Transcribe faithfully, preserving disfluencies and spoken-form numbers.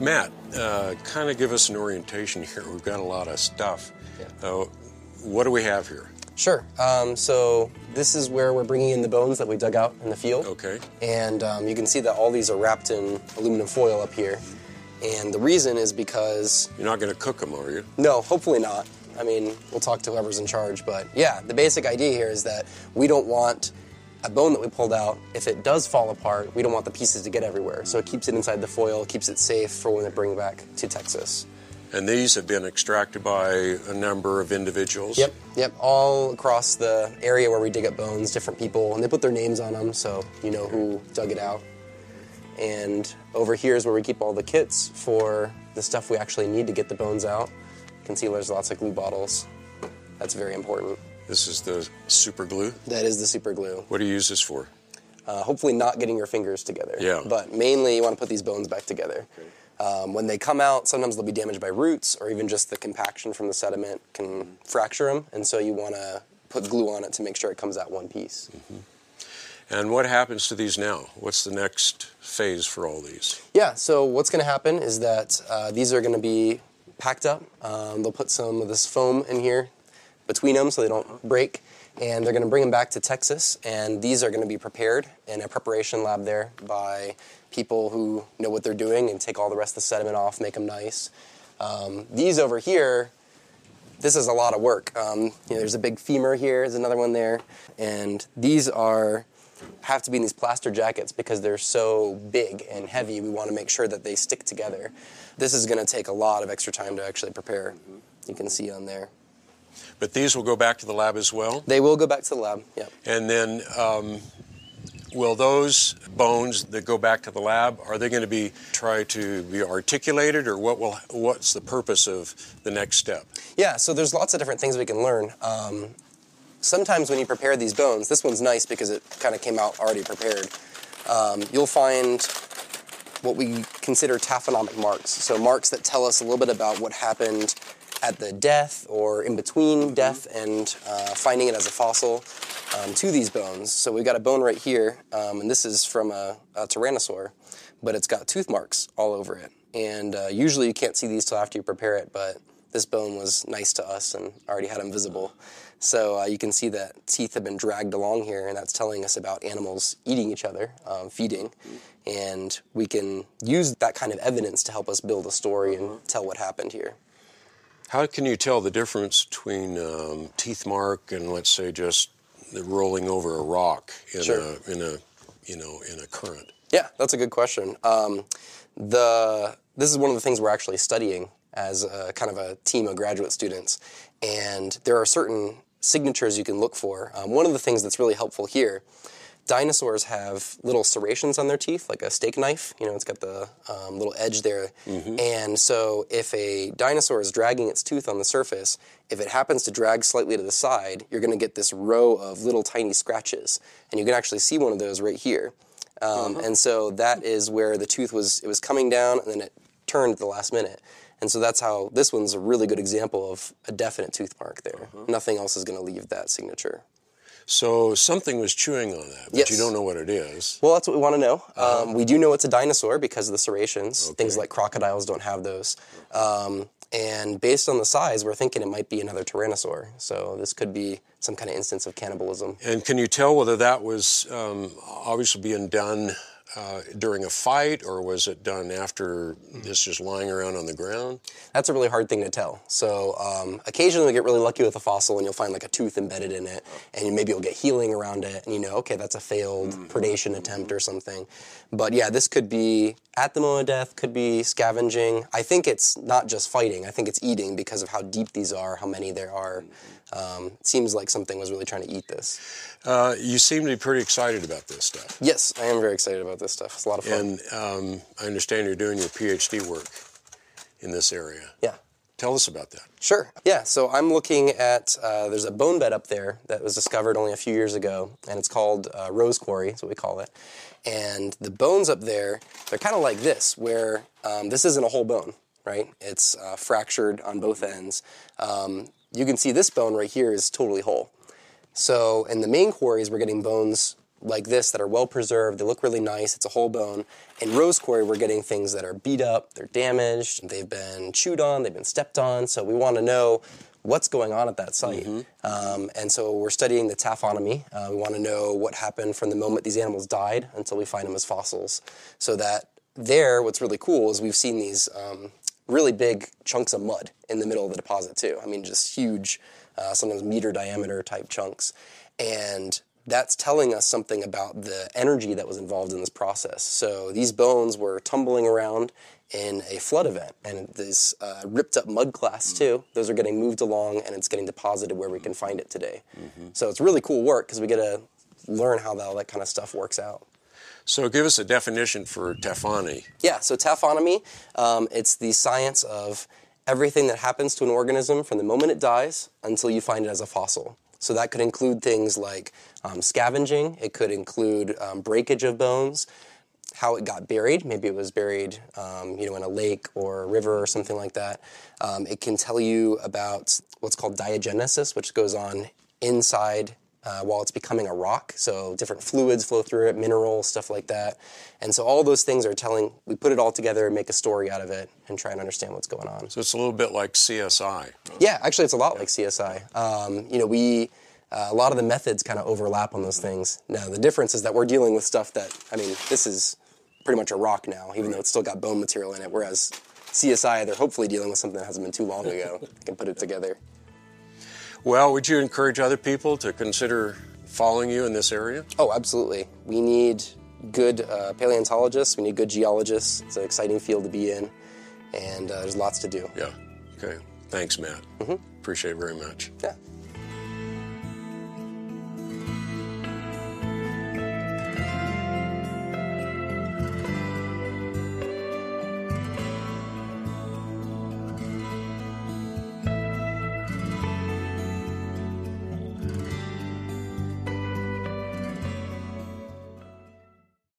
Matt, uh, kind of give us an orientation here. We've got a lot of stuff. Yeah. Uh, what do we have here? Sure. Um, so this is where we're bringing in the bones that we dug out in the field. Okay. And um, you can see that all these are wrapped in aluminum foil up here. And the reason is because... You're not going to cook them, are you? No, hopefully not. I mean, we'll talk to whoever's in charge. But yeah, the basic idea here is that we don't want a bone that we pulled out, if it does fall apart, we don't want the pieces to get everywhere. So it keeps it inside the foil, keeps it safe for when they bring it back to Texas. And these have been extracted by a number of individuals? Yep, yep, all across the area where we dig up bones, different people, and they put their names on them so you know who dug it out. And over here is where we keep all the kits for the stuff we actually need to get the bones out. You can see there's lots of glue bottles. That's very important. This is the super glue? That is the super glue. What do you use this for? Uh, hopefully not getting your fingers together. Yeah. But mainly you want to put these bones back together. Okay. Um, when they come out, sometimes they'll be damaged by roots or even just the compaction from the sediment can mm-hmm. fracture them. And so you want to put glue on it to make sure it comes out one piece. Mm-hmm. And what happens to these now? What's the next phase for all these? Yeah, so what's going to happen is that uh, these are going to be packed up. Um, they'll put some of this foam in here between them so they don't break, and they're going to bring them back to Texas, and these are going to be prepared in a preparation lab there by people who know what they're doing and take all the rest of the sediment off, make them nice. Um, these over here, this is a lot of work. Um, you know, there's a big femur here, there's another one there, and these are have to be in these plaster jackets because they're so big and heavy. We want to make sure that they stick together. This is going to take a lot of extra time to actually prepare. You can see on there. But these will go back to the lab as well? They will go back to the lab, yeah. And then um, will those bones that go back to the lab, are they going to be try to be articulated, or what will what's the purpose of the next step? Yeah, so there's lots of different things we can learn. Um, sometimes when you prepare these bones, this one's nice because it kind of came out already prepared. Um, you'll find what we consider taphonomic marks, so marks that tell us a little bit about what happened at the death or in between death and uh, finding it as a fossil um, to these bones. So we've got a bone right here, um, and this is from a, a tyrannosaur, but it's got tooth marks all over it. And uh, usually you can't see these till after you prepare it, but this bone was nice to us and already had them visible. So uh, you can see that teeth have been dragged along here, and that's telling us about animals eating each other, um, feeding. And we can use that kind of evidence to help us build a story and tell what happened here. How can you tell the difference between um, teeth mark and, let's say, just the rolling over a rock in Sure. a in a you know in a current? Yeah, that's a good question. Um, the this is one of the things we're actually studying as a, kind of a team of graduate students, and there are certain signatures you can look for. Um, one of the things that's really helpful here. Dinosaurs have little serrations on their teeth, like a steak knife. You know, it's got the um, little edge there. Mm-hmm. And so if a dinosaur is dragging its tooth on the surface, if it happens to drag slightly to the side, you're going to get this row of little tiny scratches. And you can actually see one of those right here. Um, uh-huh. And so that is where the tooth was, it was coming down, and then it turned at the last minute. And so that's how, this one's a really good example of a definite tooth mark there. Uh-huh. Nothing else is going to leave that signature. So something was chewing on that, but yes. you don't know what it is. Well, that's what we want to know. Uh-huh. Um, we do know it's a dinosaur because of the serrations. Okay. Things like crocodiles don't have those. Um, and based on the size, we're thinking it might be another tyrannosaur. So this could be some kind of instance of cannibalism. And can you tell whether that was um, obviously being done uh, during a fight, or was it done after this just lying around on the ground? That's a really hard thing to tell. So um, occasionally we get really lucky with a fossil and you'll find like a tooth embedded in it, and maybe you'll get healing around it, and you know, okay, that's a failed mm-hmm. predation attempt or something. But yeah, this could be at the moment of death, could be scavenging. I think it's not just fighting. I think it's eating because of how deep these are, how many there are. Um, it seems like something was really trying to eat this. Uh, you seem to be pretty excited about this stuff. Yes, I am very excited about this stuff. It's a lot of fun. And um, I understand you're doing your PhD work in this area. Yeah. Tell us about that. Sure. Yeah, so I'm looking at, uh, there's a bone bed up there that was discovered only a few years ago, and it's called uh, Rose Quarry, is what we call it. And the bones up there, they're kind of like this, where um, this isn't a whole bone, right? It's uh, fractured on both ends. Um, you can see this bone right here is totally whole. So in the main quarries, we're getting bones like this that are well preserved. They look really nice. It's a whole bone. In rose quarry, we're getting things that are beat up, they're damaged, they've been chewed on, they've been stepped on. So we want to know what's going on at that site. Mm-hmm. Um, and so we're studying the taphonomy. Uh, we want to know what happened from the moment these animals died until we find them as fossils. So that there, what's really cool is we've seen these um, really big chunks of mud in the middle of the deposit too. I mean, just huge, uh, sometimes meter diameter type chunks. And that's telling us something about the energy that was involved in this process. So these bones were tumbling around in a flood event, and this uh, ripped up mud clasts too. Those are getting moved along, and it's getting deposited where we can find it today. Mm-hmm. So it's really cool work because we get to learn how all that kind of stuff works out. So give us a definition for taphonomy. Yeah, so taphonomy, um, it's the science of everything that happens to an organism from the moment it dies until you find it as a fossil. So that could include things like um, scavenging. It could include um, breakage of bones, how it got buried. Maybe it was buried, um, you know, in a lake or a river or something like that. Um, it can tell you about what's called diagenesis, which goes on inside uh, while it's becoming a rock. So different fluids flow through it, minerals, stuff like that. And so all those things are telling, we put it all together and make a story out of it and try and understand what's going on. So it's a little bit like C S I. Yeah, actually it's a lot yeah. like C S I. Um, you know, we, uh, a lot of the methods kind of overlap on those things. Now, the difference is that we're dealing with stuff that, I mean, this is pretty much a rock now, even though it's still got bone material in it, whereas C S I, they're hopefully dealing with something that hasn't been too long ago. They can put it together. Well, would you encourage other people to consider following you in this area? Oh, absolutely. We need good uh, paleontologists. We need good geologists. It's an exciting field to be in, and uh, there's lots to do. Yeah. Okay. Thanks, Matt. Mm-hmm. Appreciate it very much. Yeah.